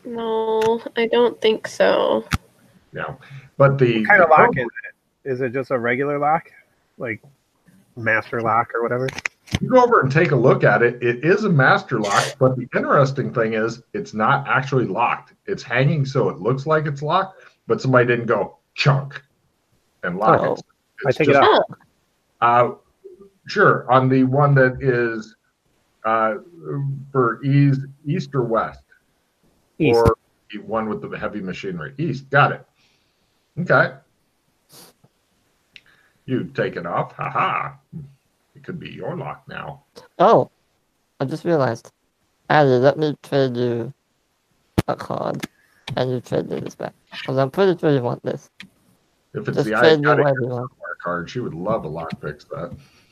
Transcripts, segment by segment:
No, I don't think so. No, but What kind of lock is it? Is it just a regular lock, like master lock or whatever? You go over and take a look at it. It is a master lock, but the interesting thing is it's not actually locked. It's hanging so it looks like it's locked, but somebody didn't go chunk and lock it. I take it off. Sure. On the one that is for east or west, East. or the one with the heavy machinery. East. Got it. Okay. You take it off. Haha. It could be your lock now. Oh, I just realized. Addy, let me trade you a card, and you trade me this back. Because I'm pretty sure you want this. If it's just the trade me whatever you want. card, she would love a lockpick set.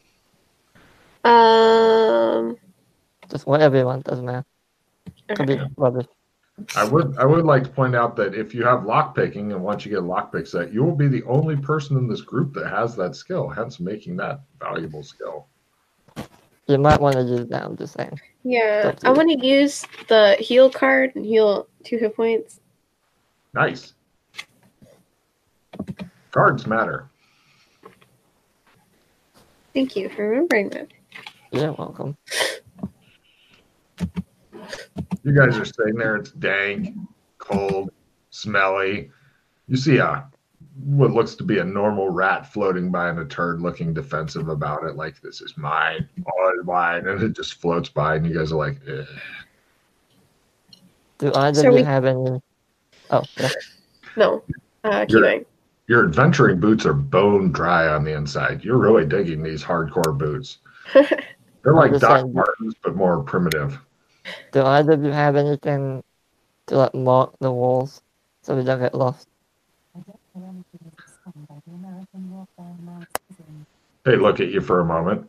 Just whatever you want, doesn't matter. Could be rubbish. I would like to point out that if you have lockpicking and once you get a lockpick set, you will be the only person in this group that has that skill, hence making that valuable skill. You might want to use that, I'm just saying. Yeah, I want to use the heal card and heal 2 hit points. Nice. Cards matter. Thank you for remembering that. You're welcome. You guys are sitting there, it's dank, cold, smelly. You see what looks to be a normal rat floating by and a turd looking defensive about it, like this is mine, all is mine, and it just floats by and you guys are like, ugh. Do either of you have any? Oh, yeah. No. Your adventuring boots are bone dry on the inside. You're really digging these hardcore boots. They're like Doc Martens, but more primitive. Do either of you have anything to like mark the walls so we don't get lost? They look at you for a moment.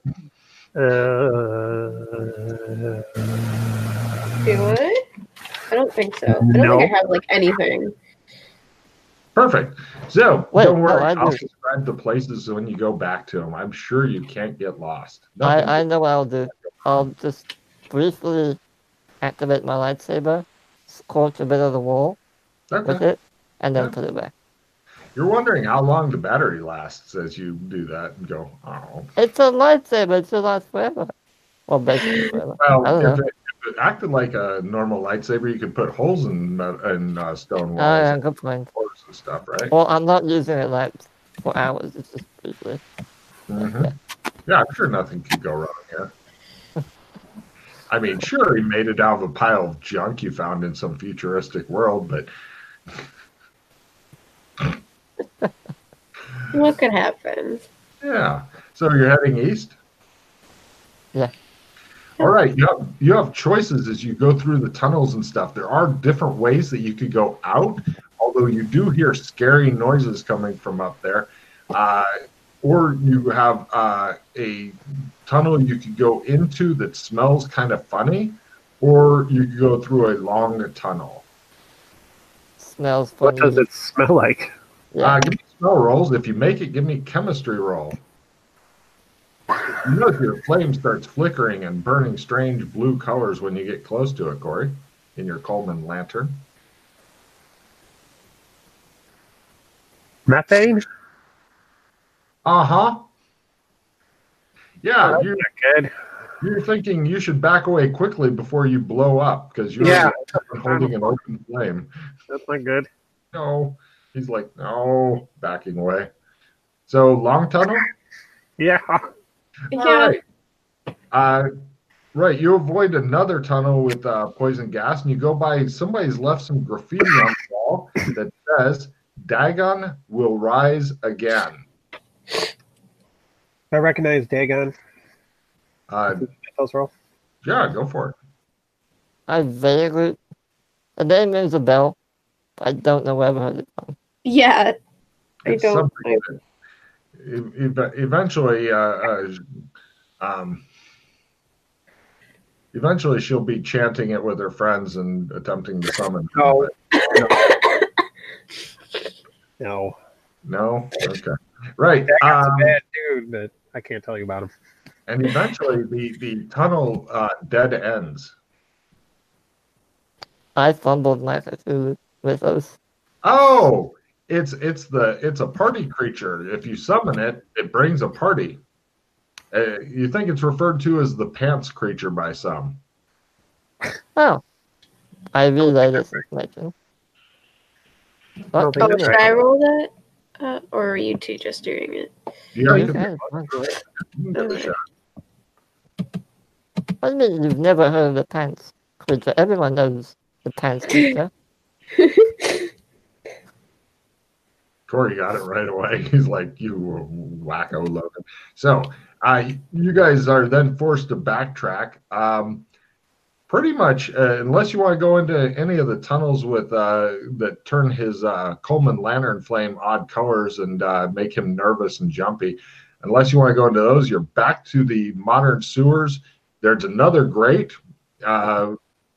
Do I? I don't think so. I don't think I have like anything. Perfect. So don't worry. I'll describe the places when you go back to them. I'm sure you can't get lost. I know what I'll do. I'll just briefly activate my lightsaber, scorch a bit of the wall with it, and then put it back. You're wondering how long the battery lasts as you do that and go, oh. It's a lightsaber. It should last forever. Well, basically forever. Well, if it acted like a normal lightsaber, you could put holes in stone walls. Oh, yeah, good point. And stuff, right? Well, I'm not using it like for hours. It's just briefly. Mm-hmm. Yeah, I'm sure nothing could go wrong here. I mean, sure, he made it out of a pile of junk you found in some futuristic world, but what could happen? Yeah. So you're heading east? Yeah. All right. You have choices as you go through the tunnels and stuff. There are different ways that you could go out, although you do hear scary noises coming from up there. Or you have a tunnel you could go into that smells kind of funny, or you could go through a long tunnel. Smells funny. What does it smell like? Give me smell rolls. If you make it, give me chemistry roll. You know, your flame starts flickering and burning strange blue colors when you get close to it, Corey, in your Coleman lantern. Methane? Uh-huh. Yeah, good. You're thinking you should back away quickly before you blow up because you're holding an open flame. That's not good. No. He's like, no, backing away. So, long tunnel? Yeah. All right. Right, you avoid another tunnel with poison gas, and you go by, somebody's left some graffiti on the wall that says, Dagon will rise again. I recognize Dagon. Roll. Yeah, go for it. I vaguely... The name rings a bell. I don't know where I've heard it from. Yeah, it's I don't. Eventually, she'll be chanting it with her friends and attempting to summon. No. No. No? Okay. Right. Dagon's a bad dude, but I can't tell you about him. And eventually, the tunnel dead ends. I fumbled my Cthulhu Mythos. Oh, it's a party creature. If you summon it, it brings a party. You think it's referred to as the pants creature by some. Oh, I relay this information. What? think should I roll that? Or are you two just doing it? Yeah, You you can. can give it a shot. What do you mean you've never heard of the pants creature? Everyone knows the pants creature. Corey got it right away. He's like, you wacko Logan. So you guys are then forced to backtrack. Pretty much, unless you want to go into any of the tunnels with that turn his Coleman lantern flame odd colors and make him nervous and jumpy. Unless you want to go into those, you're back to the modern sewers. There's another grate. It's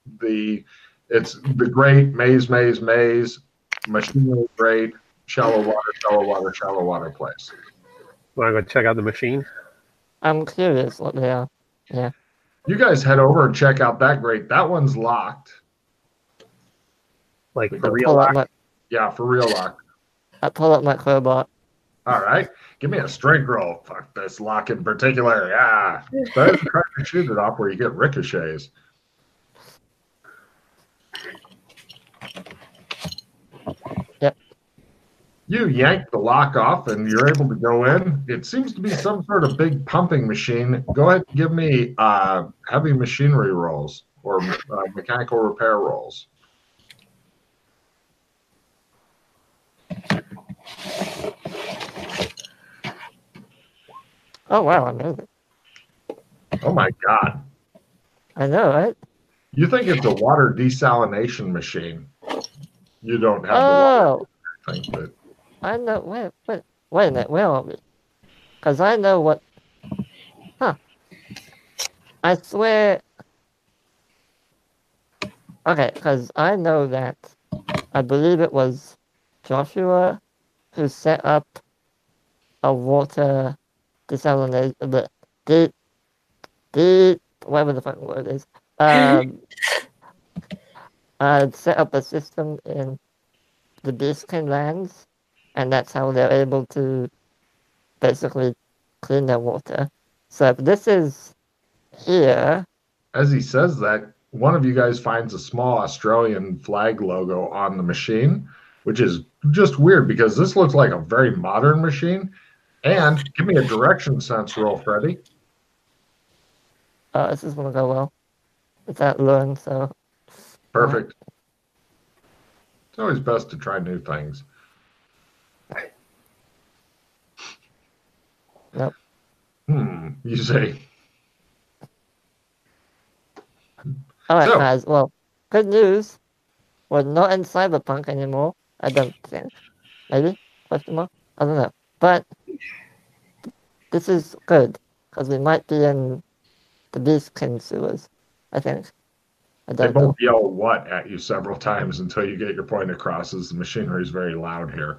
the grate, maze, machinery grate, shallow water place. Want to go check out the machine? I'm curious what they are. Yeah. You guys head over and check out that grate. That one's locked. Like for I real? pull out Yeah, for real locked. I pull up my crowbar. All right. Give me a strength roll. Fuck this lock in particular. Yeah. Better than trying to shoot it off where you get ricochets. Yep. You yank the lock off and you're able to go in. It seems to be some sort of big pumping machine. Go ahead and give me heavy machinery rolls or mechanical repair rolls. Oh wow, I made it. Oh my God. I know, right? You think it's a water desalination machine. You don't have Oh, the water thing, but I know. Wait a minute. Where are we? Because I know what. Huh. I swear. Okay, because I know that. I believe it was Joshua who set up a water desalination. Whatever the fucking word is. Set up a system in the Biscayne lands, and that's how they're able to basically clean their water. So if this is here, as he says that, one of you guys finds a small Australian flag logo on the machine, which is just weird because this looks like a very modern machine. And give me a direction sense roll, Freddie. this is gonna go well. It's at learn, so Perfect. It's always best to try new things. Nope. You say. Alright, So- guys. Well, good news. We're not in Cyberpunk anymore. I don't think. Maybe? Question mark? I don't know. But this is good because we might be in the Biscayne sewers. I think. I They don't know. both yell what at you several times until you get your point across, as the machinery is very loud here.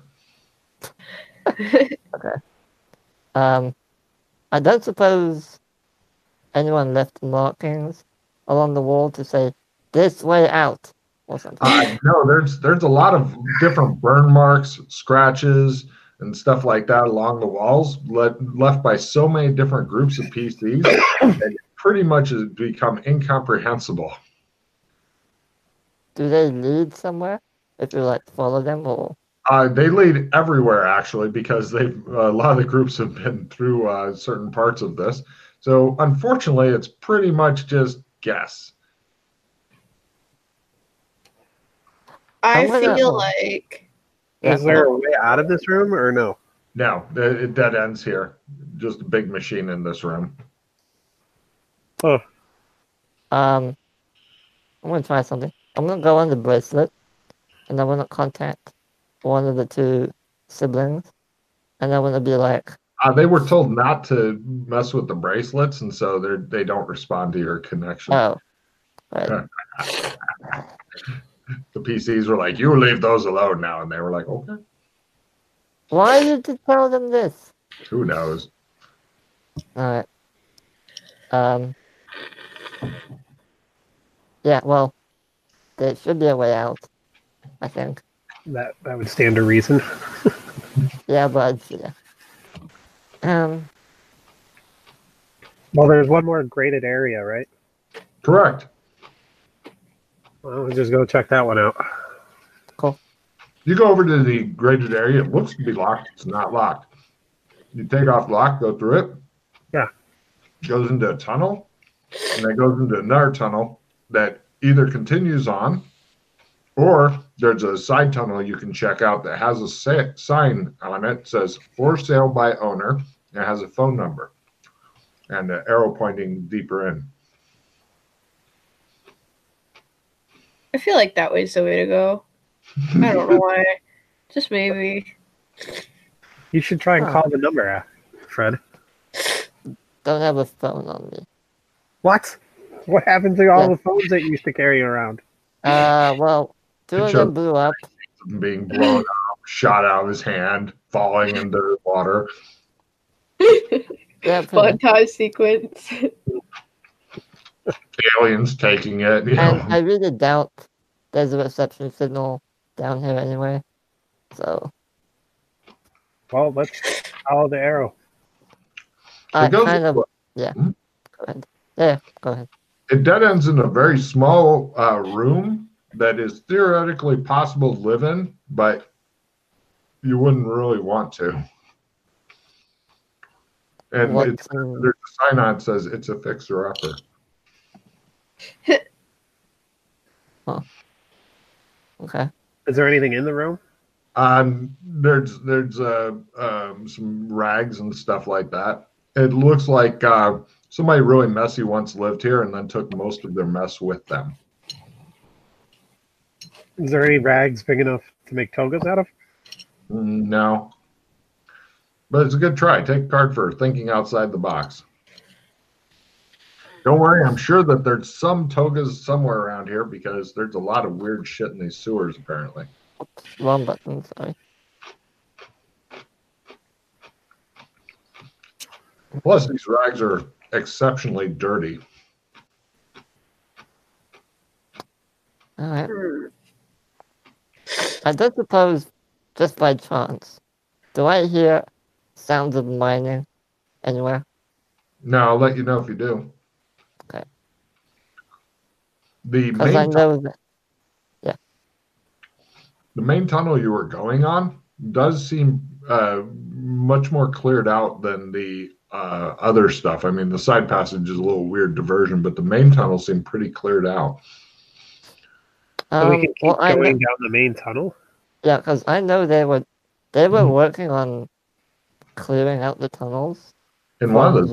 I don't suppose anyone left markings along the wall to say this way out or something. No, there's a lot of different burn marks, scratches, and stuff like that along the walls left by so many different groups of PCs that it pretty much has become incomprehensible. Do they lead somewhere? If you like follow them or They lead everywhere actually because a lot of the groups have been through certain parts of this. So unfortunately, it's pretty much just guess. I I'm gonna- feel like Is there a way out of this room or no? No, it dead ends here. Just a big machine in this room. Oh, I'm gonna try something. I'm gonna go on the bracelet and I wanna contact one of the two siblings and I wanna be like, They were told not to mess with the bracelets, and so they don't respond to your connection. oh, right. The PCs were like, "You leave those alone now," and they were like, "Okay." Why did you tell them this? Who knows? Alright. Yeah, well, there should be a way out. I think. That would stand to reason. Yeah, but yeah. Well, there's one more graded area, right? Correct. Well, we'll just go check that one out. Cool. You go over to the graded area. It looks to be locked. It's not locked. You take off the lock, go through it. Yeah. Goes into a tunnel, and then goes into another tunnel that either continues on, or there's a side tunnel you can check out that has a sign on it, says "For sale by owner," and it has a phone number and an arrow pointing deeper in. I feel like that way's the way to go. I don't know why. Just maybe. You should try and call the number, Fred. Don't have a phone on me. What? What happened to all the phones that you used to carry around? Well, two of them blew up. Being blown up, shot out of his hand, falling into the water. Yeah, Montage sequence. Aliens taking it. You and know. I really doubt there's a reception signal down here anyway. So. Well, let's follow the arrow. I goes- kind of. Yeah. Hmm? Go ahead. Yeah, go ahead. It dead ends in a very small room that is theoretically possible to live in, but you wouldn't really want to. And What's there's a sign on that says it's a fixer-upper. Okay. Is there anything in the room? There's some rags and stuff like that. It looks like somebody really messy once lived here and then took most of their mess with them. Is there any rags big enough to make togas out of? No. But it's a good try. Take a card for thinking outside the box. Don't worry, I'm sure that there's some togas somewhere around here because there's a lot of weird shit in these sewers, apparently. Wrong button, sorry. Plus, these rags are exceptionally dirty. Alright. I don't suppose, just by chance, do I hear sounds of mining anywhere? No, I'll let you know if you do. Okay. The Because I main, know that. the main tunnel you were going on does seem much more cleared out than the other stuff. I mean, the side passage is a little weird diversion, but the main tunnel seemed pretty cleared out. So we can keep well, going down the main tunnel? Yeah, because I know they were working on clearing out the tunnels. In one of those,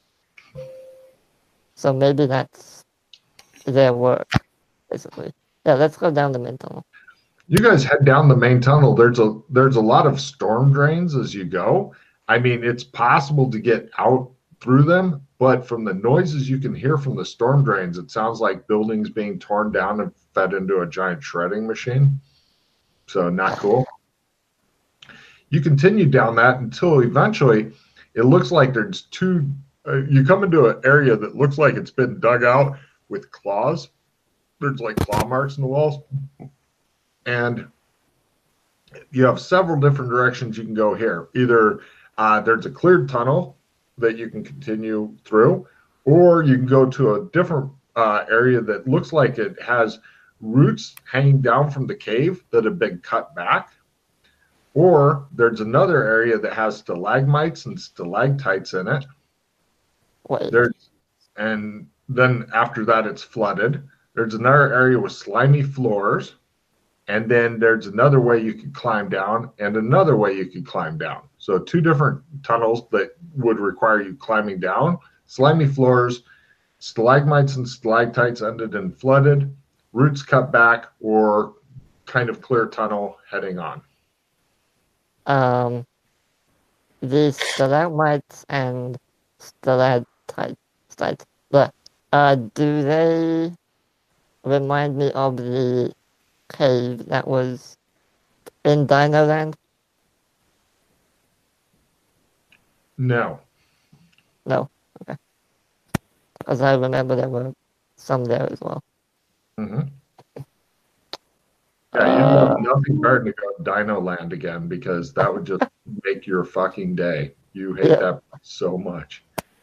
So maybe that's their work, basically. Yeah, let's go down the main tunnel. you guys head down the main tunnel. There's a lot of storm drains as you go. I mean, it's possible to get out through them, but from the noises you can hear from the storm drains, it sounds like buildings being torn down and fed into a giant shredding machine. So not cool. You continue down that until eventually it looks like there's two. You come into an area that looks like it's been dug out with claws. There's like claw marks in the walls. And you have several different directions you can go here. Either there's a cleared tunnel that you can continue through, or you can go to a different area that looks like it has roots hanging down from the cave that have been cut back. Or there's another area that has stalagmites and stalactites in it. Wait. And then after that, it's flooded. There's another area with slimy floors. And then there's another way you could climb down and another way you could climb down. So two different tunnels that would require you climbing down. Slimy floors, stalagmites and stalactites ended in flooded, roots cut back, or kind of clear tunnel heading on. The stalagmites and stalactites, do they remind me of the cave that was in Dino Land? No. No. Okay. Because I remember there were some there as well. Mm-hmm. Yeah, you'd love nothing better than to go to Dino Land again because that would just make your fucking day. You hate Yeah. that so much.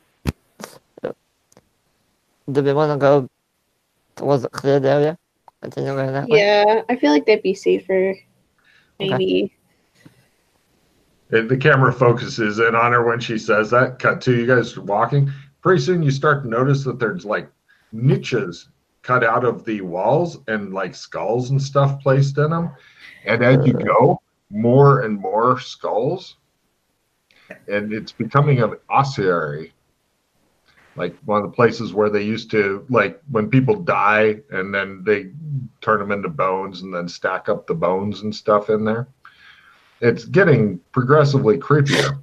Do we want to go towards a cleared area? Continue going that way? Yeah, I feel like that'd be safer. Maybe. The camera focuses in on her when she says that. Cut to you guys walking. Pretty soon you start to notice that there's like niches cut out of the walls and like skulls and stuff placed in them. And as you go, more and more skulls. And it's becoming an ossuary. Like one of the places where they used to, like when people die and then they turn them into bones and then stack up the bones and stuff in there. It's getting progressively creepier.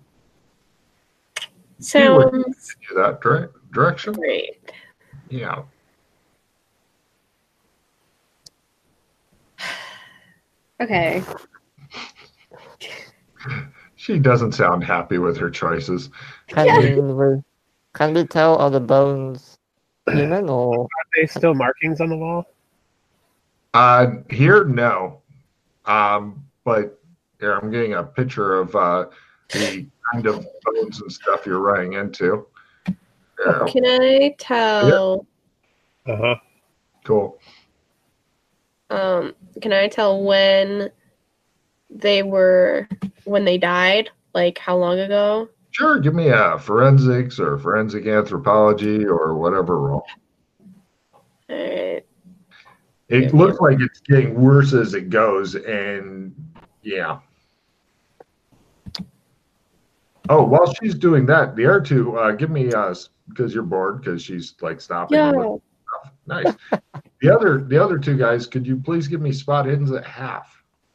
Sounds That direction? great. Yeah. Okay. She doesn't sound happy with her choices. Can we tell are the bones human or Are they still markings on the wall? Here, no. But here, I'm getting a picture of the kind of bones and stuff you're running into. Yeah, Can I tell? Uh-huh. cool. Can I tell when they died? Like how long ago? Sure, give me a forensics or forensic anthropology or whatever roll. Alright. It looks like it's getting worse as it goes, and yeah. Oh, while she's doing that, the other two, give me because you're bored because she's like stopping. Yeah. With stuff. Nice. The other two guys, could you please give me spot hiddens at half?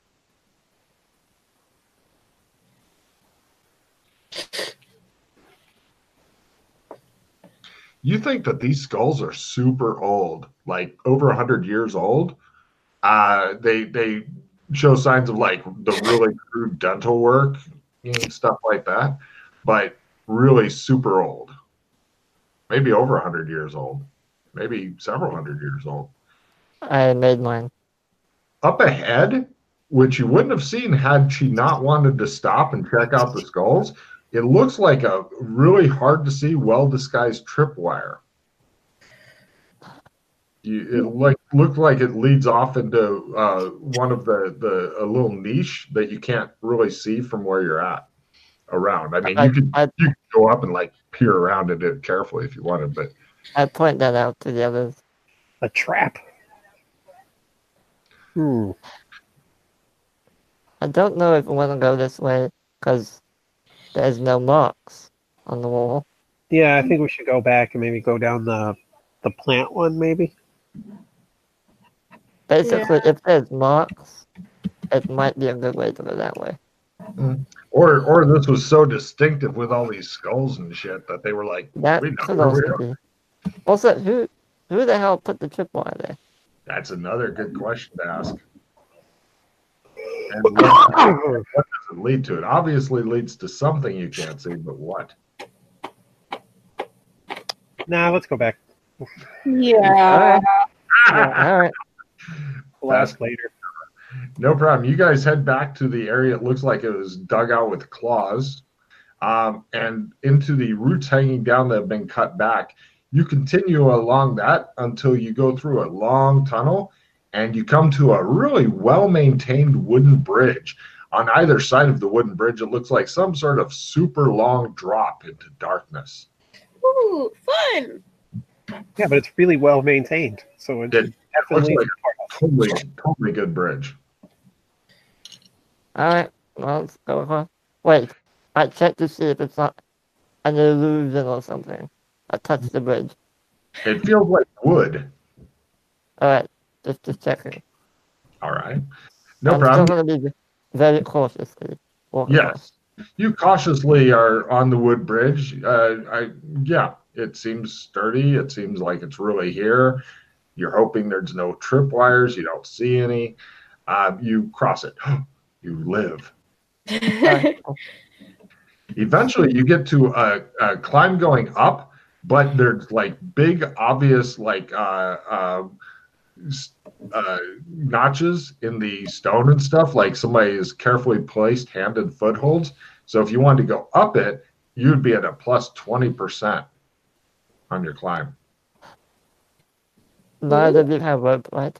You think that these skulls are super old, like over 100 years old? They show signs of like the really crude dental work and stuff like that, but really super old. Maybe over 100 years old, maybe several hundred years old. I made mine. Up ahead, which you wouldn't have seen had she not wanted to stop and check out the skulls, it looks like a really hard to see, well disguised tripwire. It looked like it leads off into one of a little niche that you can't really see from where you're at around. I mean, you could go up and like peer around it carefully if you wanted, but I point that out to the others. A trap. Hmm. I don't know if I want to go this way because there's no marks on the wall. Yeah, I think we should go back and maybe go down the plant one, maybe. Basically, if there's marks, it might be a good way to go that way. or this was so distinctive with all these skulls and shit that they were like, That we know could where we also are. be. Also, who the hell put the tripwire there? That's another good question to ask. And what does it lead to? It obviously leads to something you can't see, but what? Nah, let's go back. Yeah. All right. We'll ask later. No problem. You guys head back to the area. It looks like it was dug out with claws, and into the roots hanging down that have been cut back. You continue along that until you go through a long tunnel, and you come to a really well-maintained wooden bridge. On either side of the wooden bridge, it looks like some sort of super long drop into darkness. Ooh, fun. Yeah, but it's really well maintained, so it's It looks definitely like a totally good bridge. All right. Well, let's go across. Wait. I checked to see if it's not an illusion or something. I touched the bridge. It feels like wood. All right. Just checking. All right. No I'm problem. still going to be very cautiously walking across. Yes. You cautiously are on the wood bridge. Yeah, it seems sturdy. It seems like it's really here. You're hoping there's no tripwires. You don't see any. You cross it. You live. All right. Cool. Eventually, you get to a climb going up, but there's like big, obvious, like notches in the stone and stuff, like somebody has carefully placed hand and footholds. So if you wanted to go up it, you'd be at a plus 20% on your climb. Neither of you have rope, right?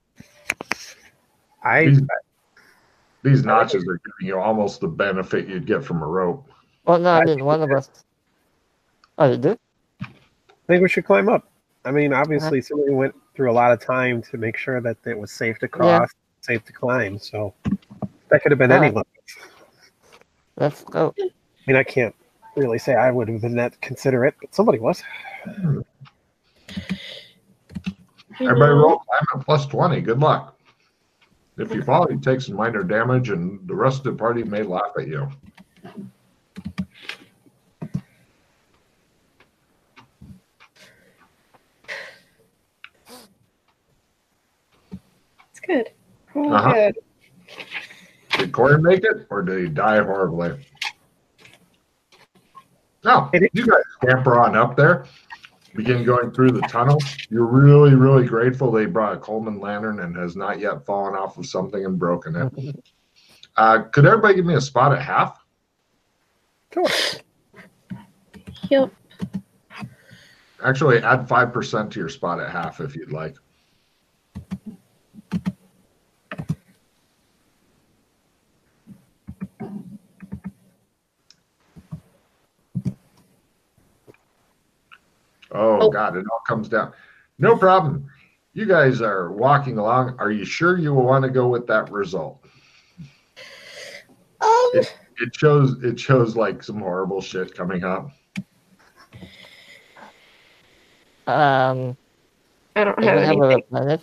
These notches are giving you almost the benefit you'd get from a rope. Well, no, I mean, one of us. Oh, you do? I think we should climb up. I mean, obviously, somebody went through a lot of time to make sure that it was safe to cross, safe to climb. So that could have been anyone. Let's go. I mean, I can't really say I would have been that considerate, but somebody was. Everybody roll climb at plus 20. Good luck. If you fall, you take some minor damage, and the rest of the party may laugh at you. It's good. Oh, good. Did Corey make it, or did he die horribly? No, you guys scamper on up there. Begin going through the tunnel. You're really, really grateful they brought a Coleman lantern and has not yet fallen off of something and broken it. Could everybody give me a spot at half? Sure. Yep. Actually, add 5% to your spot at half if you'd like. Oh, God, it all comes down. No problem. You guys are walking along. Are you sure you will want to go with that result? It shows like some horrible shit coming up. I don't have anything. A replenish?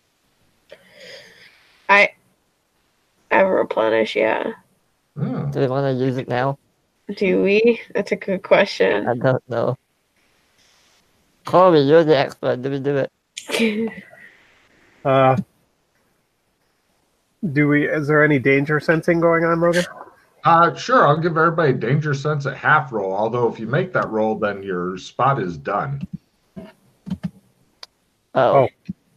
I have a replenish, yeah. Hmm. Do we want to use it now? Do we? That's a good question. I don't know. Corey, you're the expert. Do we do it? Is there any danger sensing going on, Logan? Sure, I'll give everybody danger sense at half roll. Although if you make that roll, then your spot is done. Oh.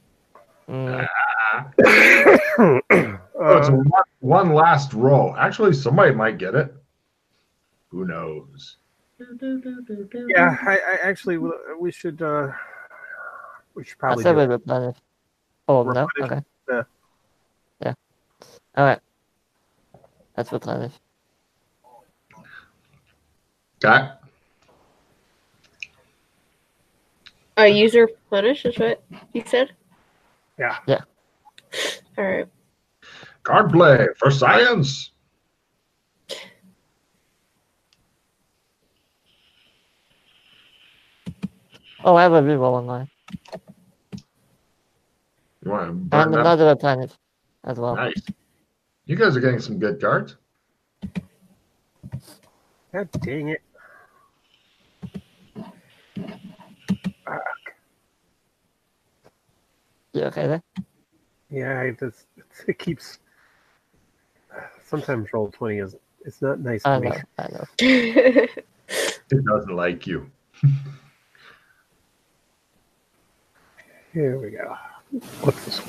It's one last roll. Actually, somebody might get it. Who knows? Yeah, I actually we should probably I said do we it. replenish. Oh, no? Replenish? Okay. Yeah. All right. Let's replenish. Okay. User replenish is what you said? Yeah. Yeah. All right. Card play for science. Oh, I have a reroll online. You want to burn And that? another replenish as well. Nice. You guys are getting some good cards. God dang it. You okay there? Yeah, it keeps. Sometimes roll 20 it's not nice to I me. know. I know. It doesn't like you. Here we go. What's this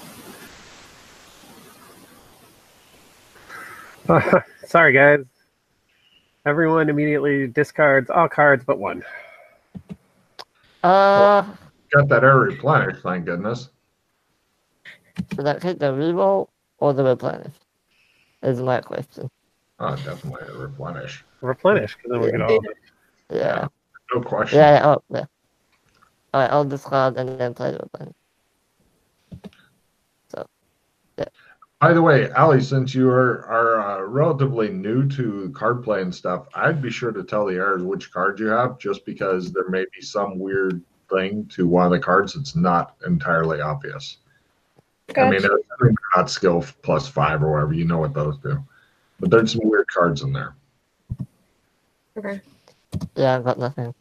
one? Sorry, guys. Everyone immediately discards all cards but one. Got that air replenish, thank goodness. Should I take the reroll or the replenish? Is my question. Oh, definitely a replenish. Replenish, because then we can all. Yeah. No question. Yeah. Oh, yeah. All right, I'll discard and then play the replenish. So, yeah. By the way, Allie, since you are relatively new to card play and stuff, I'd be sure to tell the heirs which card you have, just because there may be some weird thing to one of the cards that's not entirely obvious. Gotcha. I mean, they're not skill +5 or whatever. You know what those do. But there's some weird cards in there. Okay. Yeah, I've got nothing.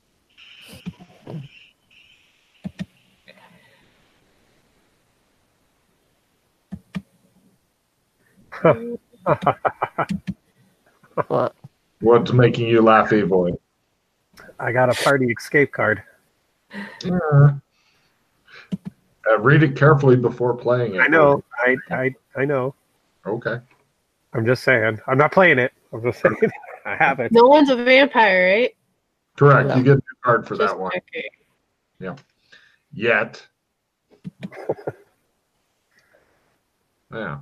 What? What's making you laugh evilly? I got a party escape card. Read it carefully before playing it. I know. I know. Okay. I'm just saying. I'm not playing it. I'm just saying. I have it. No one's a vampire, right? Correct. No. You get a new card for Just that one. checking. Yet. Yeah.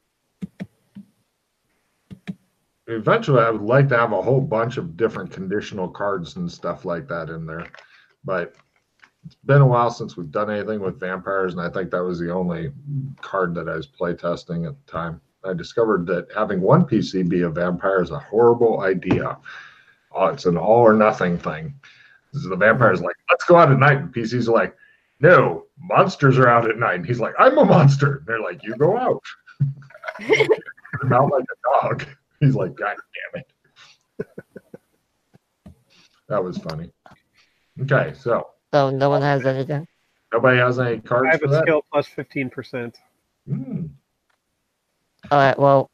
Eventually, I would like to have a whole bunch of different conditional cards and stuff like that in there. But it's been a while since we've done anything with vampires, and I think that was the only card that I was playtesting at the time. I discovered that having one PC be a vampire is a horrible idea. It's an all or nothing thing. The vampire's like, let's go out at night. And PC's like, no, monsters are out at night. And he's like, I'm a monster. And they're like, you go out. I'm out like a dog. He's like, God damn it. That was funny. Okay, so So no one has anything. nobody has any I cards have for a that? skill plus 15%. All right. Well,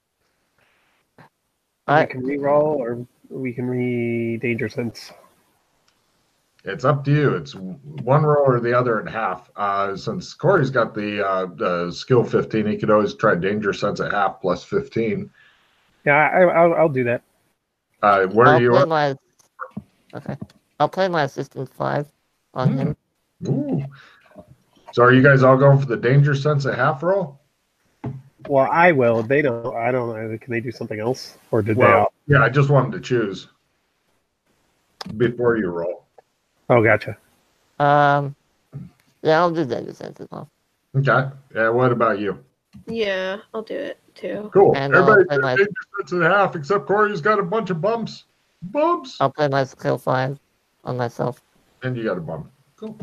We can re-roll or we can re-danger sense. It's up to you. It's one row or the other at half. Since Corey's got the skill 15, he could always try danger sense at half plus 15. Yeah, I'll do that. Where are you? Okay. I'll play my assistant 5 on him. Ooh. So are you guys all going for the danger sense at half roll? Well, I will. They don't. I don't know. Can they do something else, or did they Well, all? yeah, I just wanted to choose before you roll. Oh, gotcha. Yeah, I'll do danger sense as well. Okay. Yeah. What about you? Yeah, I'll do it too. Cool. And Everybody I'll play danger sense at half except Corey's got a bunch of bumps. Bumps. I'll play my skill 5 on myself. And you got a bump. Cool.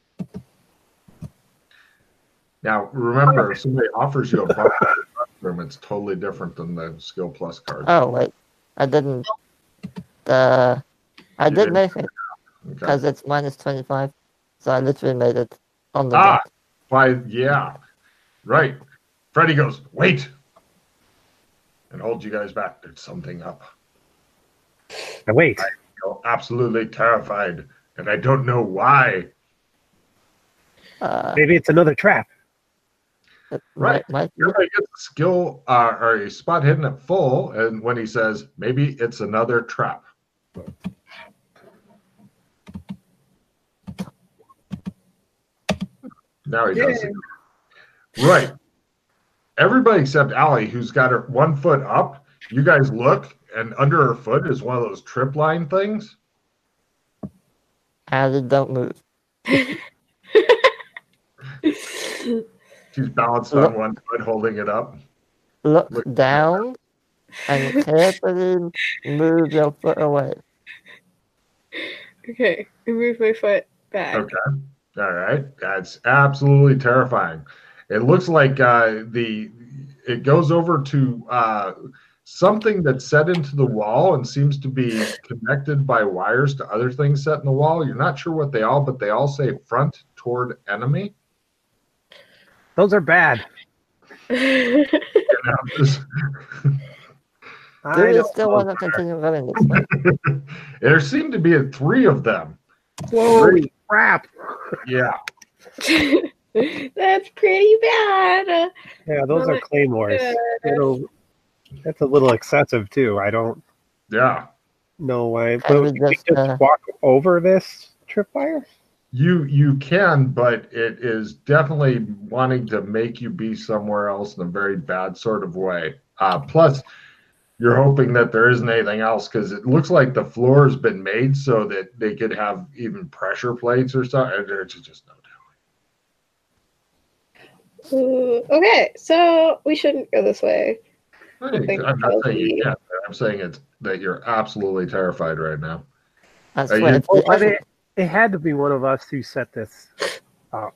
Now, remember, if somebody offers you a bump in the room, it's totally different than the skill plus card. Oh wait, I didn't. I did didn't? make it Okay. because it's minus 25, so I literally made it on the Ah, dot. why? Yeah, right. Freddy goes, wait, and holds you guys back. There's something up. I wait. I feel absolutely terrified, and I don't know why. Maybe it's another trap. It Right. might be. Everybody gets a skill or a spot hidden at full, and when he says, maybe it's another trap. Now he does it. Right. Everybody except Allie, who's got her 1 foot up, you guys look, and under her foot is one of those trip line things. And don't move. She's balanced on 1 foot, holding it up. Look Look down and carefully move your foot away. Okay, remove my foot back. Okay. All right. That's absolutely terrifying. It looks like it goes over to something that's set into the wall and seems to be connected by wires to other things set in the wall. You're not sure what they all, but they all say front toward enemy. Those are bad. You know, just- Do you don't still know. want to continue going this way? there seem to be 3 of them. Holy crap! Yeah. That's pretty bad. Yeah, those are claymores. Good. That's a little excessive too. I don't Yeah. know why. I But would we just, just walk over this tripwire. You can, but it is definitely wanting to make you be somewhere else in a very bad sort of way. Plus, you're hoping that there isn't anything else because it looks like the floor has been made so that they could have even pressure plates or something. There's just no Okay, so we shouldn't go this way. telling. I'm not saying you can't. I'm saying it's that you're absolutely terrified right now. I you- swear, if Well, the but other- it had to be one of us who set this up.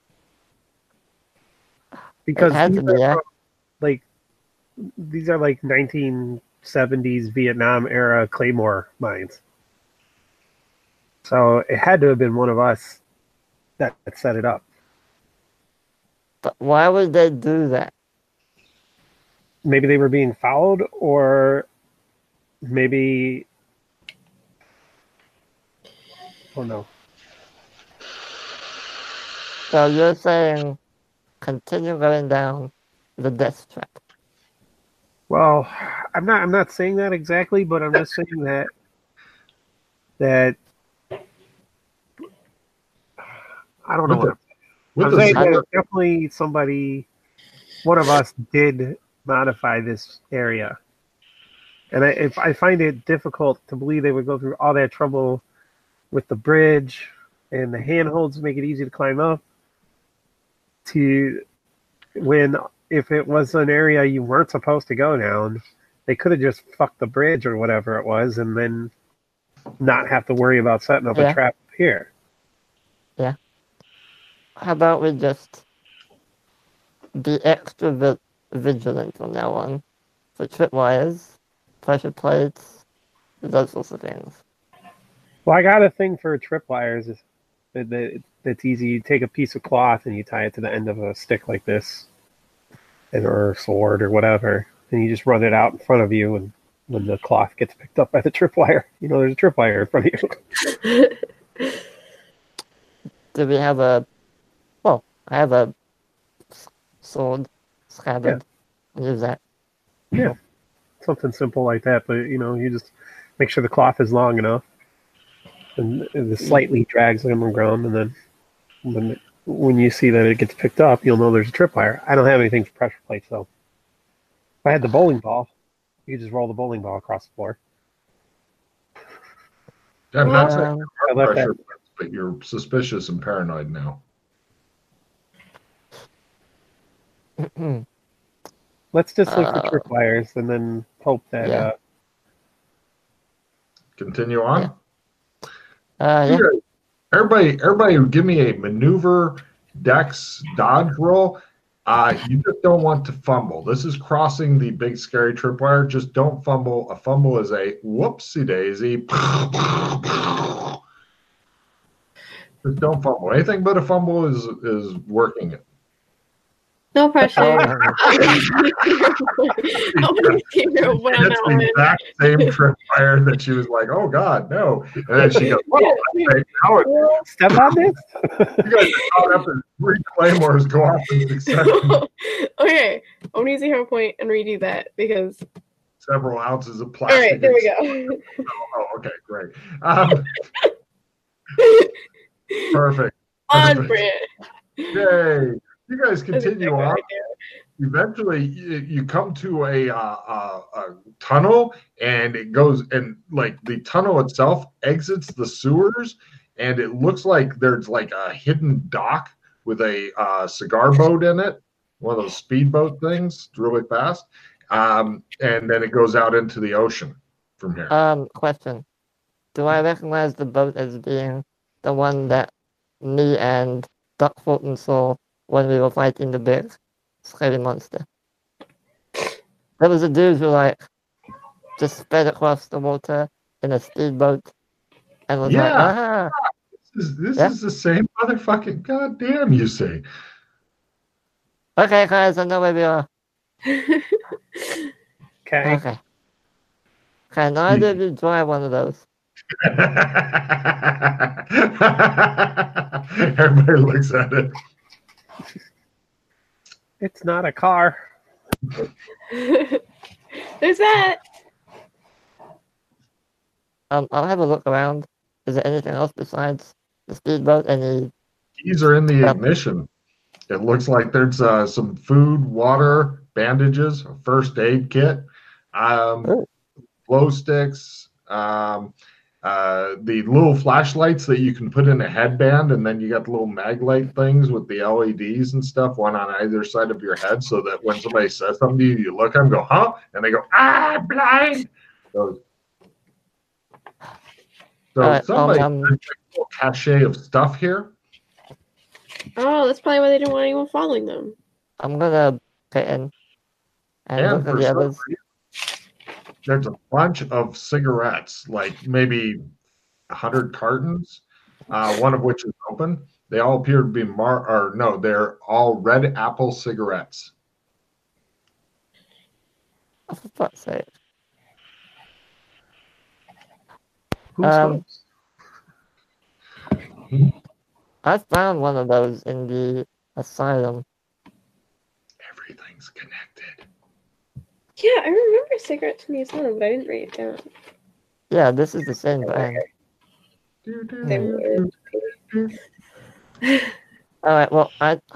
Because It had to these be, are yeah. from, like these are like 1970s Vietnam era claymore mines. So it had to have been one of us that set it up. But why would they do that? Maybe they were being followed, or maybe oh no. So you're saying continue going down the death trap. Well, I'm not saying that exactly, but I'm just saying that I don't know With what the, with I'm the saying. cigar- That definitely somebody, one of us, did modify this area, and if I find it difficult to believe they would go through all that trouble with the bridge and the handholds to make it easy to climb up. To when if it was an area you weren't supposed to go down, they could have just fucked the bridge or whatever it was, and then not have to worry about setting up a Yeah. trap here. Yeah. How about we just be extra vigilant from now on for tripwires, pressure plates, those sorts of things. Well, I got a thing for tripwires. That's easy. You take a piece of cloth and you tie it to the end of a stick like this, or a sword or whatever, and you just run it out in front of you. And when the cloth gets picked up by the tripwire, you know there's a tripwire in front of you. Do we have a... Well, I have a sword scabbard. Use that. Yeah, something simple like that. But you just make sure the cloth is long enough, and it slightly drags on the ground, and then when you see that it gets picked up, you'll know there's a tripwire. I don't have anything for pressure plates though. If I had the bowling ball, you could just roll the bowling ball across the floor. I'm not saying I left pressure, that. but you're suspicious and paranoid now. Let's just look for tripwires and then hope that. Yeah. Continue on. Yeah. Everybody, give me a maneuver, dex, dodge roll. You just don't want to fumble. This is crossing the big scary tripwire. Just don't fumble. A fumble is a whoopsie daisy. Just don't fumble. Anything but a fumble is working it. No pressure. Oh, I'm gonna figure out what I'm That's out the with. exact same tripwire that she was like, "Oh God, no!" And then she goes, "Well, okay, now it, Step on this. you guys are caught up in 3 claymores go off in succession, Okay, I'm gonna use the hero point and redo that because. several ounces of All plastic." right, there we go. Oh, okay, great. Perfect. On Perfect. brand. Yay! You guys That's continue exactly on. right there. Eventually, you come to a tunnel, and it goes, and like the tunnel itself exits the sewers, and it looks like there's like a hidden dock with a cigar boat in it, one of those speedboat things, really fast, and then it goes out into the ocean from here. Question. Do I recognize the boat as being the one that me and Doc Fulton saw when we were fighting the big scary monster? There was a dude who just sped across the water in a speedboat and was like, Yeah. This Yeah. is the same motherfucking goddamn you say. Okay, guys, I know where we are. Okay. Okay. Can either of you drive one of those? Everybody looks at it. It's not a car. There's that. I'll have a look around. Is there anything else besides the speedboat? Any? Keys are in the ignition. It looks like there's some food, water, bandages, a first aid kit, glow sticks, the little flashlights that you can put in a headband, and then you got the little mag light things with the LEDs and stuff, one on either side of your head, so that when somebody says something to you, you look at them, go, huh? And they go, I'm blind. So Alright, somebody has a little cachet of stuff here. Oh, that's probably why they didn't want anyone following them. I'm gonna get in and look at for the some others. reason, there's a bunch of cigarettes, like maybe 100 cartons, one of which is open. They all appear to be they're all red apple cigarettes. Oh, for fuck's sake. Who smokes? I found one of those in the asylum. Everything's connected. Yeah, I remember cigarettes in the asylum, but I didn't write it down. Yeah, this is the same brand. They were. Alright, well,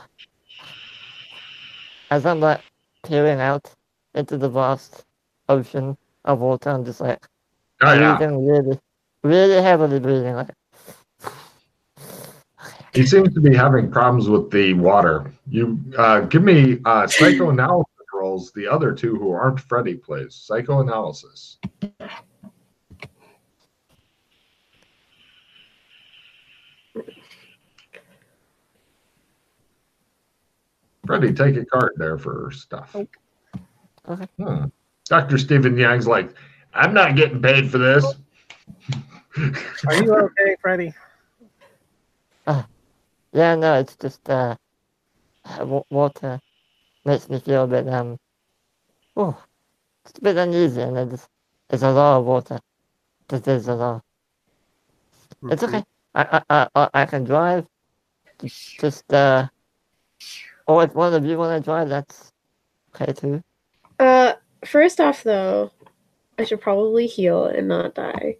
as I'm like peering out into the vast ocean of water, I'm just like Oh yeah. breathing really, really heavily breathing. Like, He seems to be having problems with the water. You give me psychoanalysis rolls, the other two who aren't Freddy, please. Psychoanalysis. Freddy, take a card there for stuff. Okay. Dr. Stephen Yang's like, I'm not getting paid for this. Are you okay, Freddy? Yeah, no, it's just water makes me feel a bit it's a bit uneasy, and it's a lot of water. There's a lot. It's okay. I can drive. Just or if one of you want to drive, that's okay too. First off, though, I should probably heal and not die.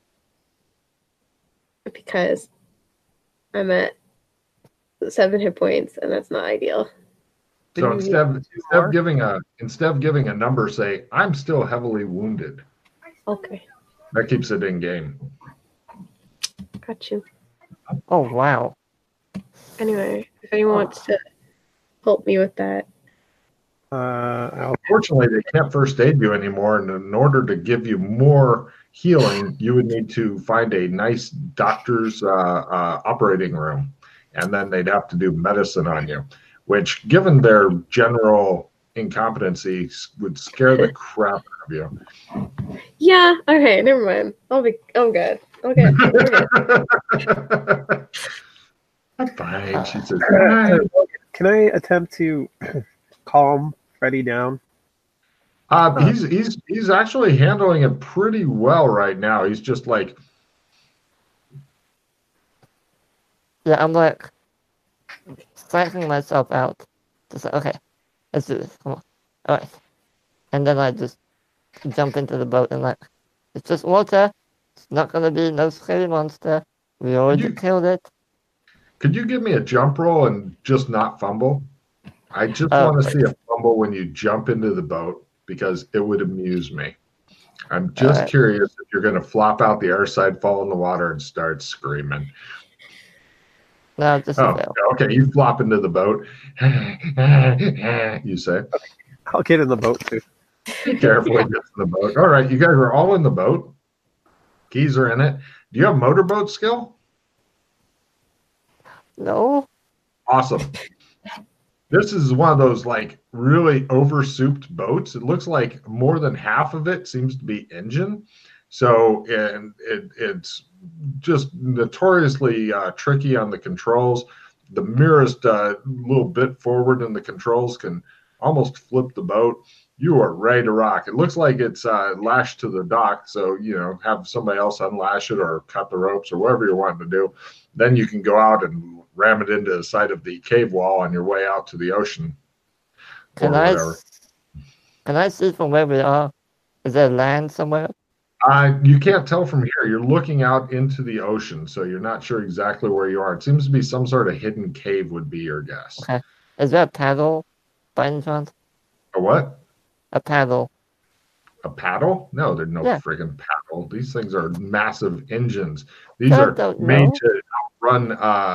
Because I'm at 7 hit points, and that's not ideal. So instead of giving a number, say, I'm still heavily wounded. Okay. That keeps it in game. Got you. Oh wow. Anyway, if anyone wants to help me with that. Unfortunately, they can't first aid you anymore, and in order to give you more healing, you would need to find a nice doctor's operating room, and then they'd have to do medicine on you, which, given their general incompetency, would scare the crap out of you. Yeah. Okay. Never mind. I'm good. Okay. I'm fine. She says, can I attempt to calm Freddy down? he's actually handling it pretty well right now. He's just like, Yeah, I'm like psyching myself out. Just like, okay, let's do this. Come on. All right. And then I just jump into the boat and like, it's just water. It's not gonna be no scary monster. We already killed it. could you give me a jump roll and just not fumble? I just want to see a fumble when you jump into the boat, because it would amuse me. I'm just curious if you're going to flop out the air side, fall in the water, and start screaming. No, just a fail. Okay, you flop into the boat. You say. I'll get in the boat too. Carefully gets in the boat. All right, you guys are all in the boat. Keys are in it. Do you have motorboat skill? No. Awesome. This is one of those like really oversouped boats. It looks like more than half of it seems to be engine. So, and it's just notoriously tricky on the controls. The merest little bit forward in the controls can almost flip the boat. You are ready to rock. It looks like it's lashed to the dock. So, have somebody else unlash it or cut the ropes or whatever you're wanting to do. Then you can go out and ram it into the side of the cave wall on your way out to the ocean. Can I see from where we are? Is there land somewhere? You can't tell from here. You're looking out into the ocean, so you're not sure exactly where you are. It seems to be some sort of hidden cave would be your guess. Okay. Is there a paddle by any chance? A what? A paddle. A paddle? No, there's no friggin' paddle. These things are massive engines. These are made to run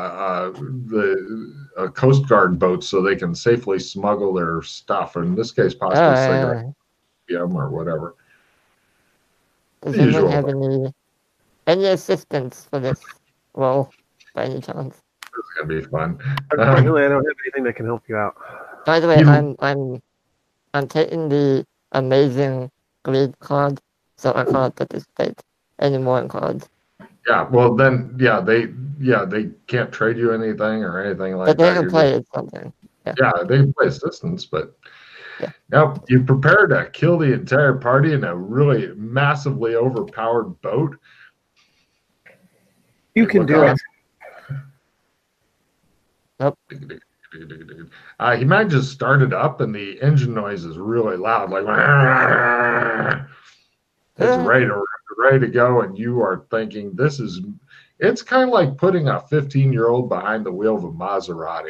the Coast Guard boats so they can safely smuggle their stuff. In this case, possibly cigarettes, or whatever. Does anyone have any assistance for this role by any chance? This is gonna be fun. Unfortunately, I don't have anything that can help you out. By the way, I'm taking the amazing greed card, so I can't participate anymore in cards. Yeah, well then, they can't trade you anything or anything like that. But they can play something. Yeah, they can play assistance, but nope. You prepare to kill the entire party in a really massively overpowered boat. You can do it. He manages to start it up, and the engine noise is really loud, like it's ready to go, and you are thinking this is. It's kind of like putting a 15-year-old behind the wheel of a Maserati.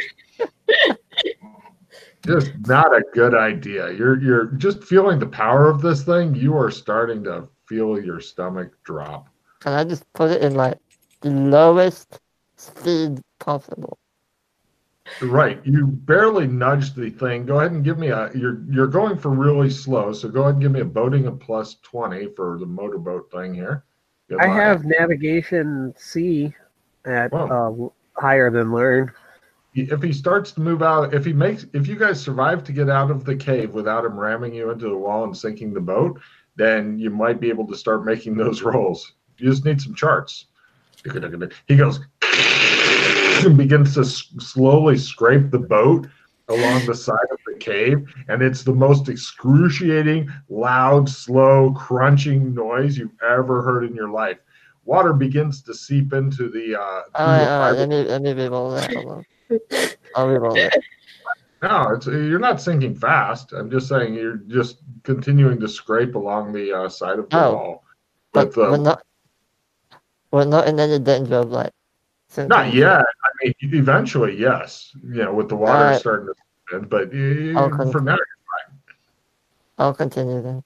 Just not a good idea. You're just feeling the power of this thing. You are starting to feel your stomach drop. Can I just put it in like the lowest speed possible? Right. You barely nudged the thing. Go ahead and give me a. You're going for really slow, so go ahead and give me a boating of plus 20 for the motorboat thing here. Good I luck. have navigation C at higher than learn. If he starts to move out, if you guys survive to get out of the cave without him ramming you into the wall and sinking the boat, then you might be able to start making those rolls. You just need some charts. He goes and begins to slowly scrape the boat along the side of the cave, and it's the most excruciating, loud, slow, crunching noise you've ever heard in your life. Water begins to seep into the. All right. Let me reroll that. Hold on. I'll reroll it. No, you're not sinking fast. I'm just saying you're just continuing to scrape along the side of the wall. But we're not in any danger of like. Not yet. I mean, eventually, yes. With the water starting to spin, but for now, you're fine. I'll continue then.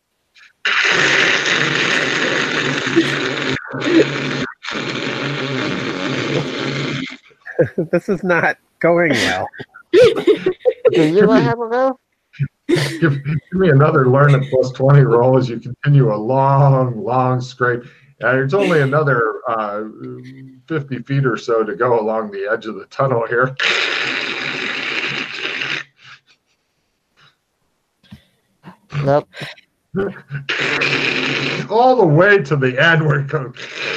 This is not going well. Do you want to have a go? Give me another learn at plus 20 roll as you continue a long scrape. There's only another 50 feet or so to go along the edge of the tunnel here. Nope. All the way to the end where it goes.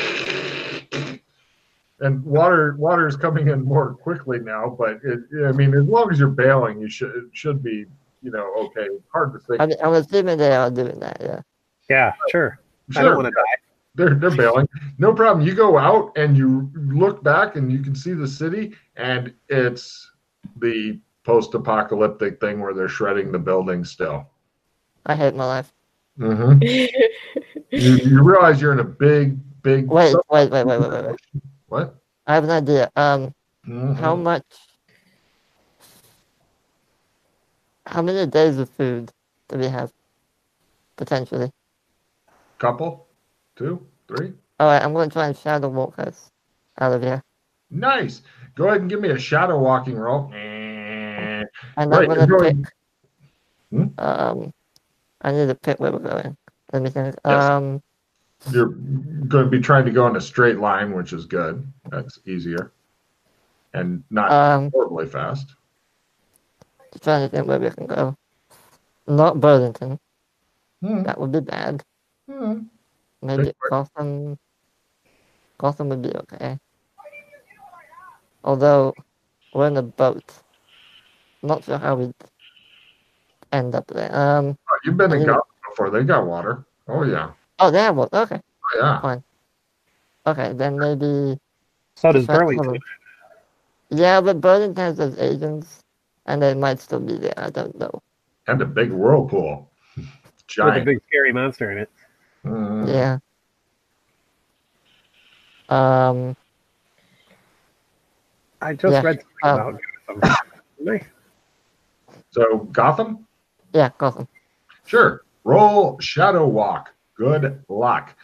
And water is coming in more quickly now, but as long as you're bailing, it should be, okay. Hard to think. I'm assuming they are doing that, yeah. Yeah, sure. I don't want to die. They're bailing. No problem. You go out and you look back and you can see the city, and it's the post-apocalyptic thing where they're shredding the buildings still. I hate my life. Mm-hmm. you realize you're in a big. Wait. What? I have an idea. Mm-hmm. How many days of food do we have? Potentially. Couple? 2? 3? Alright, I'm going to try and shadow walk us out of here. Nice. Go ahead and give me a shadow walking roll. And I'm going to pick... I need to pick where we're going. Let me think. Yes. You're going to be trying to go in a straight line, which is good. That's easier. And not horribly fast. Just trying to think where we can go. Not Burlington. That would be bad. Maybe Gotham. Gotham would be okay. Although, we're in a boat. Not sure how we'd end up there. You've been in Gotham before. They got water. Oh, yeah. Oh, they have water. Okay. Oh, yeah. Fine. Okay, then maybe... So does Burlington. Yeah, but Burlington has those agents, and they might still be there. I don't know. And a big whirlpool. Giant. With a big scary monster in it. Mm-hmm. Yeah. I just read something about Gotham. So, Gotham? Yeah, Gotham. Sure. Roll Shadow Walk. Good luck.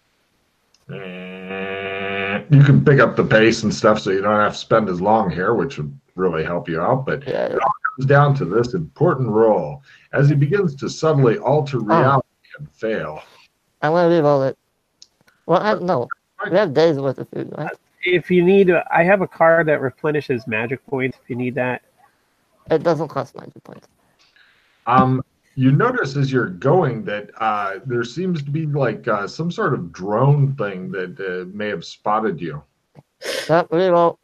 And you can pick up the pace and stuff so you don't have to spend as long here, which would really help you out. But it all comes down to this important roll. As he begins to subtly alter reality and fail. I'm going to re-roll it. Well, no. We have days worth of food, right? If you need, I have a card that replenishes magic points if you need that. It doesn't cost magic points. You notice as you're going that there seems to be like some sort of drone thing that may have spotted you. Reroll.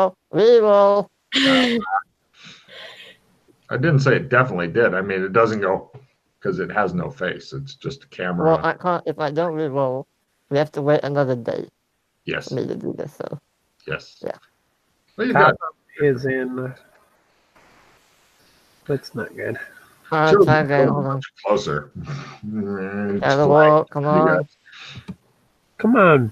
I didn't say it definitely did. I mean, it doesn't go because it has no face. It's just a camera. Well, I can't. If I don't reroll, we have to wait another day. Yes. For me to do this. So. Yes. Yeah. Well, you got is in. That's not good. Sure, try again. Hold on. much closer. Got the wall. Come on. Come on.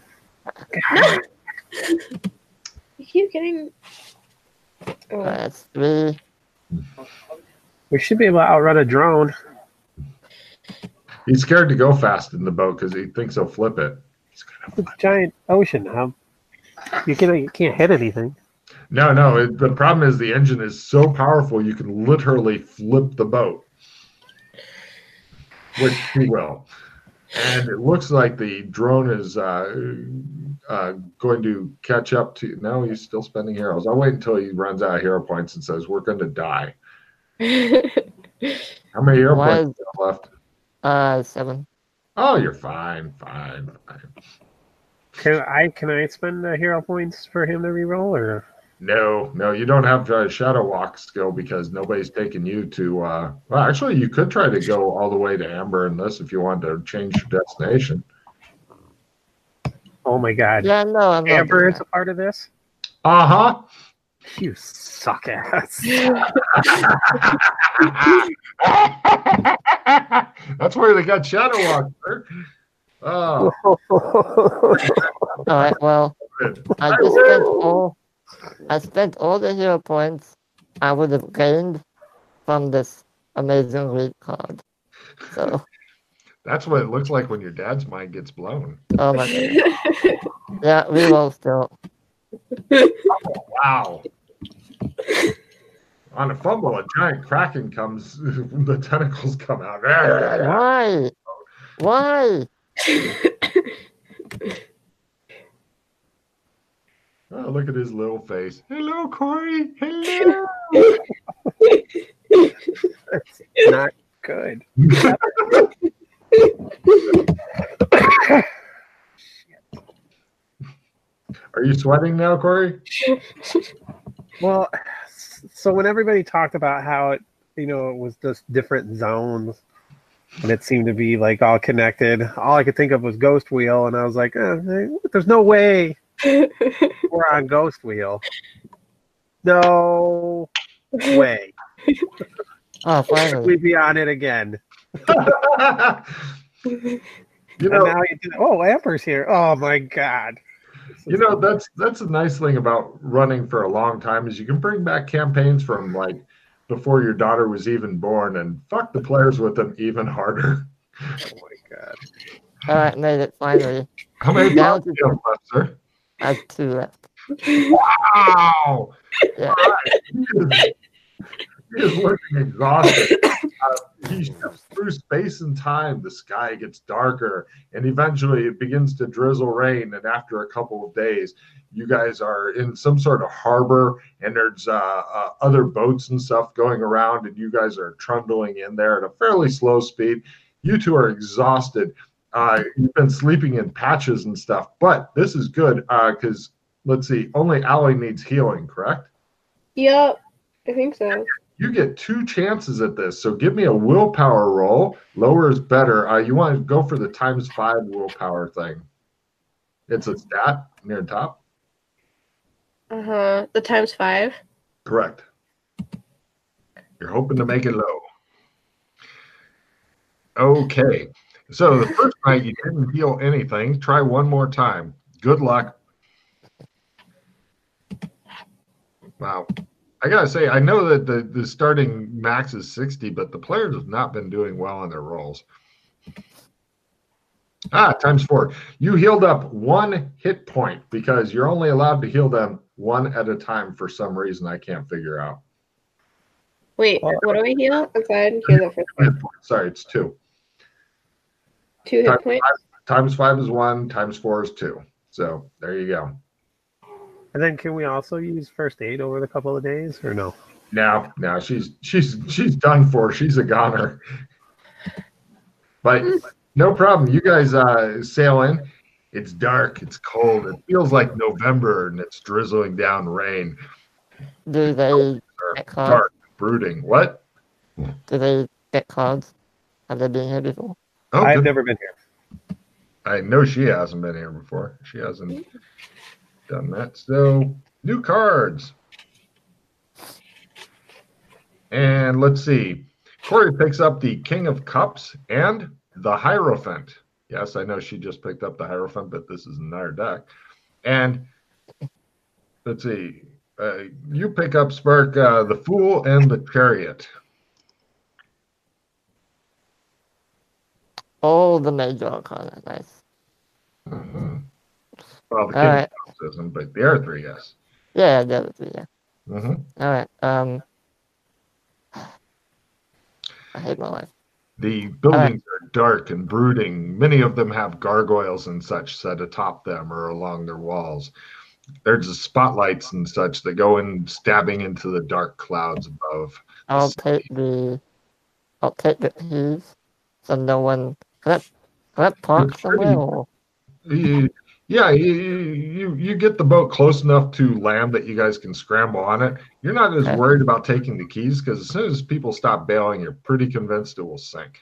You keep getting. Oh. That's 3. We should be able to outrun a drone. He's scared to go fast in the boat because he thinks he'll flip it. He's gonna It's a giant ocean. You can't hit anything. No. The problem is the engine is so powerful you can literally flip the boat, which he will. And it looks like the drone is going to catch up to. No, he's still spending heroes. I'll wait until he runs out of hero points and says, "We're going to die." How many hero Why points do you have left? 7. Oh, you're fine. Can I spend hero points for him to reroll or? No, you don't have Shadow Walk skill because nobody's taken you to. Well, actually, you could try to go all the way to Amber in this if you want to change your destination. Oh my God! Yeah, no, I'm not Amber doing is a part of this. Uh-huh. You suck ass. That's where they got Shadow Walk, sir. Oh, All right, well, I spent all the hero points I would have gained from this amazing read card. So, that's what it looks like when your dad's mind gets blown. oh my goodness. Yeah, reroll still. Wow. On a fumble, a giant kraken comes, the tentacles come out. Why? Why? Oh, look at his little face. Hello, Corey. Hello. That's not good. Are you sweating now, Corey? Well, so when everybody talked about how it was just different zones and it seemed to be like all connected, all I could think of was Ghost Wheel, and I was like, there's no way we're on Ghost Wheel. No way. Oh, finally. We'd be on it again. You And know, now you do. Oh, Amber's here. Oh my God. that's a nice thing about running for a long time is you can bring back campaigns from like before your daughter was even born and fuck the players with them even harder. Oh my God. All right, made it finally. How many Down pounds do you have left, sir? I have 2 left. Wow! Yeah. All right. He is looking exhausted. He shifts through space and time. The sky gets darker, and eventually it begins to drizzle rain. And after a couple of days, you guys are in some sort of harbor, and there's other boats and stuff going around, and you guys are trundling in there at a fairly slow speed. You two are exhausted. You've been sleeping in patches and stuff, but this is good because, let's see, only Allie needs healing, correct? Yep, I think so. You get 2 chances at this, so give me a willpower roll. Lower is better. You want to go for the ×5 willpower thing. It's a stat near the top. The ×5. Correct. You're hoping to make it low. Okay. So the first night you didn't heal anything. Try one more time. Good luck. Wow. I gotta say, I know that the starting max is 60, but the players have not been doing well on their rolls. ×4. You healed up 1 hit point because you're only allowed to heal them 1 at a time for some reason I can't figure out. Wait, what do we heal? I'm sorry, I didn't hear that first one. Sorry, it's 2. 2 hit points? ×5 is 1, ×4 is 2. So there you go. And then can we also use first aid over the couple of days or no? No, she's done for. She's a goner. But no problem. You guys sail in. It's dark. It's cold. It feels like November, and it's drizzling down rain. Do they get cards? Dark, brooding. What? Do they get cards? Have they been here before? Oh, I've good. never been here. I know she hasn't been here before. She hasn't done that. So, new cards. And let's see. Corey picks up the King of Cups and the Hierophant. Yes, I know she just picked up the Hierophant, but this is another deck. And let's see. You pick up, Spark, the Fool and the Chariot. Oh, the major arcana. Nice. Mm-hmm. Well, the All King right. of Cups isn't, but the other three, yes. Yeah, the other three, yeah. Mm-hmm. All right. I hate my life. The buildings are dark and brooding. Many of them have gargoyles and such set atop them or along their walls. There's spotlights and such that go in, stabbing into the dark clouds above. I'll take the keys, so no one can I park somewhere or Yeah, you get the boat close enough to land that you guys can scramble on it. You're not as Okay. worried about taking the keys because as soon as people stop bailing, you're pretty convinced it will sink.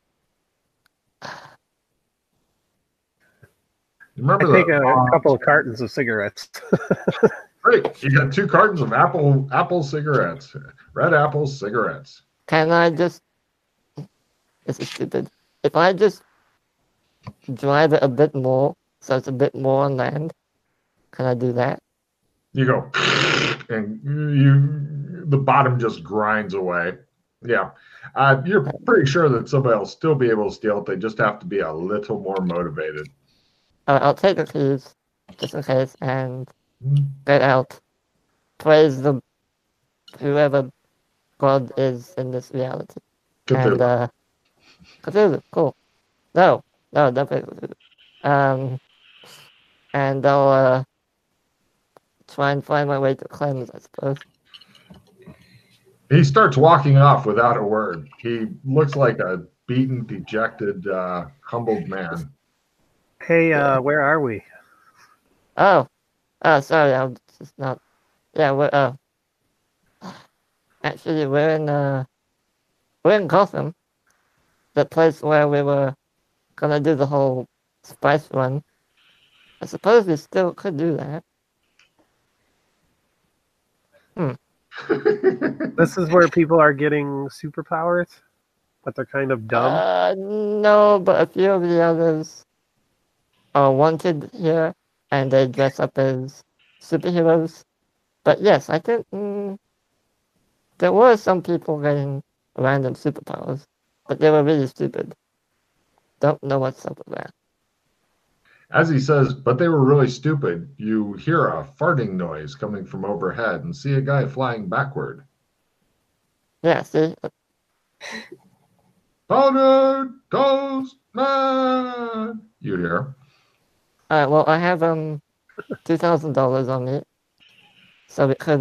Remember I take a couple of cartons of cigarettes. Great, you got 2 cartons of apple cigarettes, red apple cigarettes. can I just? This is stupid. If I just drive it a bit more, so it's a bit more on land, can I do that? You go, and the bottom just grinds away. Yeah, you're pretty sure that somebody will still be able to steal it. They just have to be a little more motivated. I'll take the keys just in case and get out. Praise the whoever God is in this reality. Cthulhu. And Cthulhu, cool. No, definitely Cthulhu. And I'll try and find my way to Clem's, I suppose. He starts walking off without a word. He looks like a beaten, dejected, humbled man. Hey, where are we? Oh, sorry, I'm just not. Yeah, we're actually we're in Gotham, the place where we were gonna do the whole spice run. I suppose we still could do that. This is where people are getting superpowers, but they're kind of dumb. No, but a few of the others are wanted here, and they dress up as superheroes. But yes, I think there were some people getting random superpowers, but they were really stupid. Don't know what's up with that. As he says, but they were really stupid. You hear a farting noise coming from overhead and see a guy flying backward. Yeah, see? Powdered Toast Man! You hear. Alright, well, I have $2,000 on me. So we could,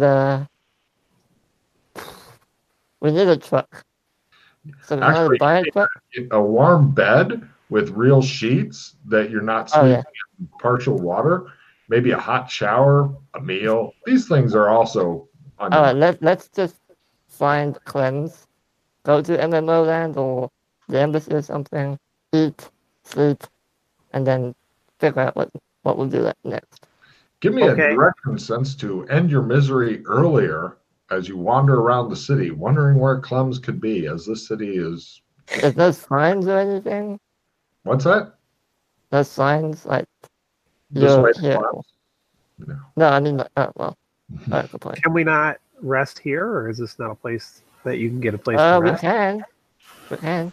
we need a truck. So we want Actually, to buy a truck? a warm bed with real sheets that you're not Oh, sleeping yeah. in partial water, maybe a hot shower, a meal. These things are also on your Alright, let's just find Clem's, go to MMO Land or the embassy or something, eat, sleep, and then figure out what we'll do next. Give me a Okay. direction sense to end your misery earlier as you wander around the city, wondering where Clem's could be, as this city is. There's no signs or anything? What's that? No signs like This you're way to here. Clem's? No. No, I mean, well, alright, good point. Can we not rest here, or is this not a place that you can get a place to We rest? can. We can.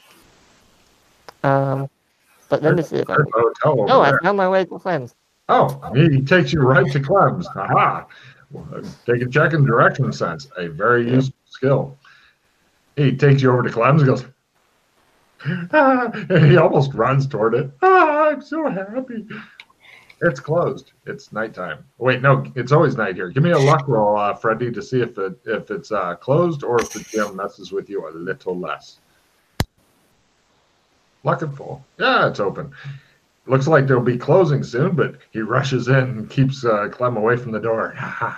But let me see if I There's can. a hotel over Oh, I there. found my way to Clem's. Oh, he takes you right to Clem's. Aha! Well, take a check in direction sense, a very useful skill. He takes you over to Clem's and goes, and he almost runs toward it. I'm so happy. It's closed. It's nighttime. Wait, no, it's always night here. Give me a luck roll, Freddie, to see if it's closed or if the gym messes with you a little less. Luck and full. Yeah, it's open. Looks like they'll be closing soon, but he rushes in and keeps Clem away from the door.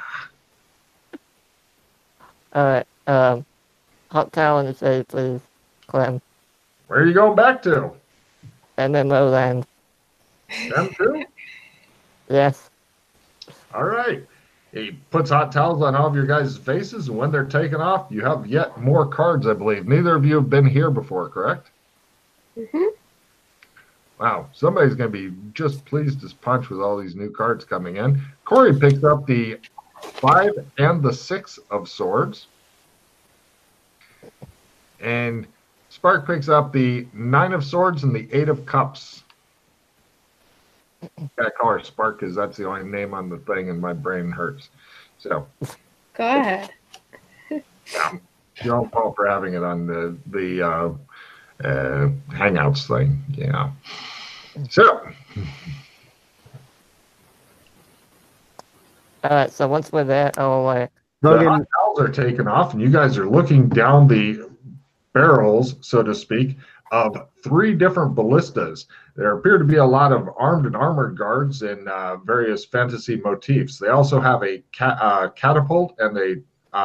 Alright, hot towel and shade, please. Clem. Where are you going back to? MMO Land. Them too? Yes. All right. He puts hot towels on all of your guys' faces, and when they're taken off, you have yet more cards, I believe. Neither of you have been here before, correct? Mm-hmm. Wow, somebody's going to be just pleased as punch with all these new cards coming in. Corey picks up the 5 and the 6 of swords. And Spark picks up the 9 of swords and the 8 of cups. I call her Spark because that's the only name on the thing and my brain hurts. So, Go ahead. your own fault for having it on the Hangouts thing. Yeah. So, All right, so once we're there, the Logan, hot towels are taken off, and you guys are looking down the barrels, so to speak, of 3 different ballistas. There appear to be a lot of armed and armored guards in various fantasy motifs. They also have a catapult and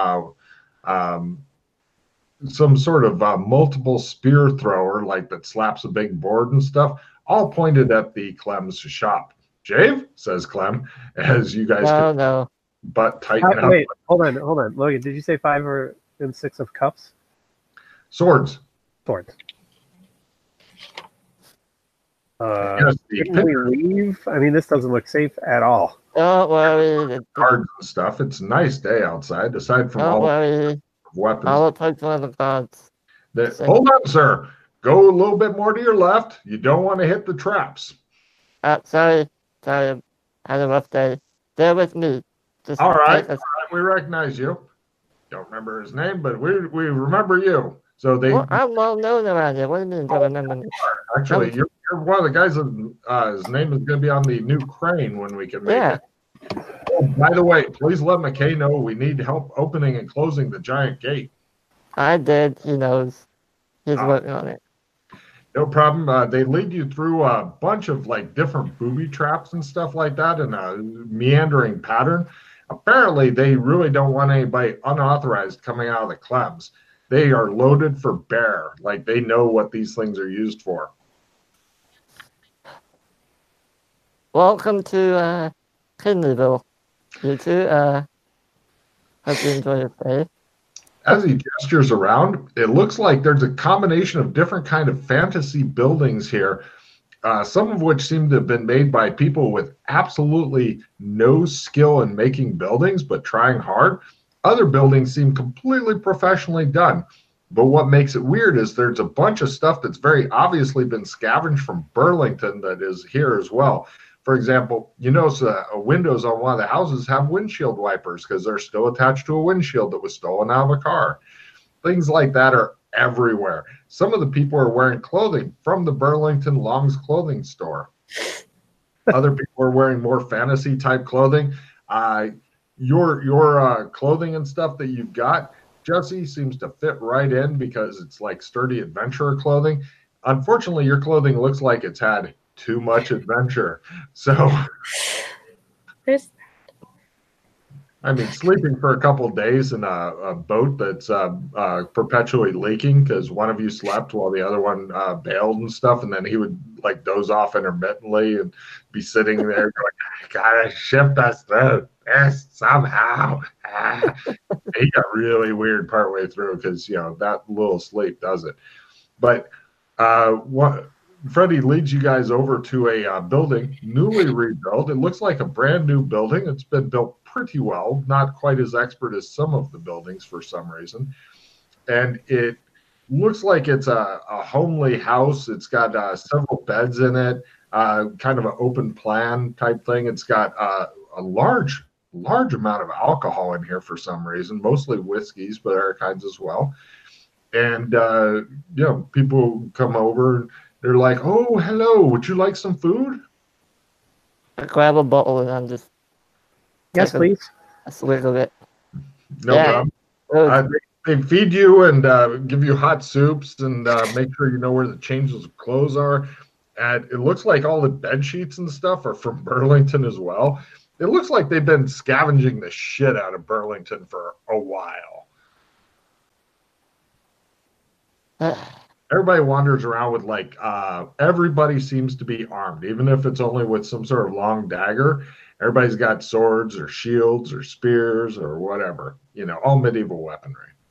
some sort of multiple spear thrower, like that slaps a big board and stuff, all pointed at the Clem's shop. Jave, says Clem, as you guys no. butt tighten up. wait, hold on. Logan, did you say 5 and 6 of cups? Swords. Swords. Yes, the Can we leave? I mean, this doesn't look safe at all. Don't worry. cards and stuff. It's a nice day outside, aside from Don't all the worry. weapons. I'll approach one of the guards. Hold on, sir. Go a little bit more to your left. You don't want to hit the traps. Sorry. I had a rough day. Bear with me. Just All right. take us- We recognize you. Don't remember his name, but we remember you. So they Well, I'm well known around here. What do you mean, don't remember me? actually you're one of the guys that his name is going to be on the new crane when we can make Yeah. it. Oh, by the way, please let McKay know we need help opening and closing the giant gate. I did. He knows. He's Ah. working on it. No problem. They lead you through a bunch of like different booby traps and stuff like that in a meandering pattern. Apparently, they really don't want anybody unauthorized coming out of the clubs. They are loaded for bear. Like they know what these things are used for. Welcome to Kidneyville. You two. Hope you enjoy your stay. As he gestures around, it looks like there's a combination of different kind of fantasy buildings here, some of which seem to have been made by people with absolutely no skill in making buildings, but trying hard. Other buildings seem completely professionally done. But what makes it weird is there's a bunch of stuff that's very obviously been scavenged from Burlington that is here as well. For example, you notice windows on one of the houses have windshield wipers because they're still attached to a windshield that was stolen out of a car. Things like that are everywhere. Some of the people are wearing clothing from the Burlington Long's clothing store. Other people are wearing more fantasy type clothing. Your clothing and stuff that you've got, Jesse, seems to fit right in because it's like sturdy adventurer clothing. Unfortunately, your clothing looks like it's had too much adventure. So, I mean, sleeping for a couple of days in a boat that's perpetually leaking because one of you slept while the other one bailed and stuff, and then he would like doze off intermittently and be sitting there going, "I gotta shift us through this somehow." He got really weird partway through because that little sleep does it. But Freddie leads you guys over to a building, newly rebuilt. It looks like a brand new building. It's been built pretty well, not quite as expert as some of the buildings for some reason. And it looks like it's a homely house. It's got several beds in it, kind of an open plan type thing. It's got a large amount of alcohol in here for some reason, mostly whiskeys, but other kinds as well. And, people come over. They're like, "Oh, hello. Would you like some food?" I grab a bottle and I'm just Yes, please. a swig of it. No Yeah. problem. They feed you and give you hot soups and make sure you know where the changes of clothes are. And it looks like all the bed sheets and stuff are from Burlington as well. It looks like they've been scavenging the shit out of Burlington for a while. Everybody wanders around with everybody seems to be armed, even if it's only with some sort of long dagger. Everybody's got swords or shields or spears or whatever, all medieval weaponry.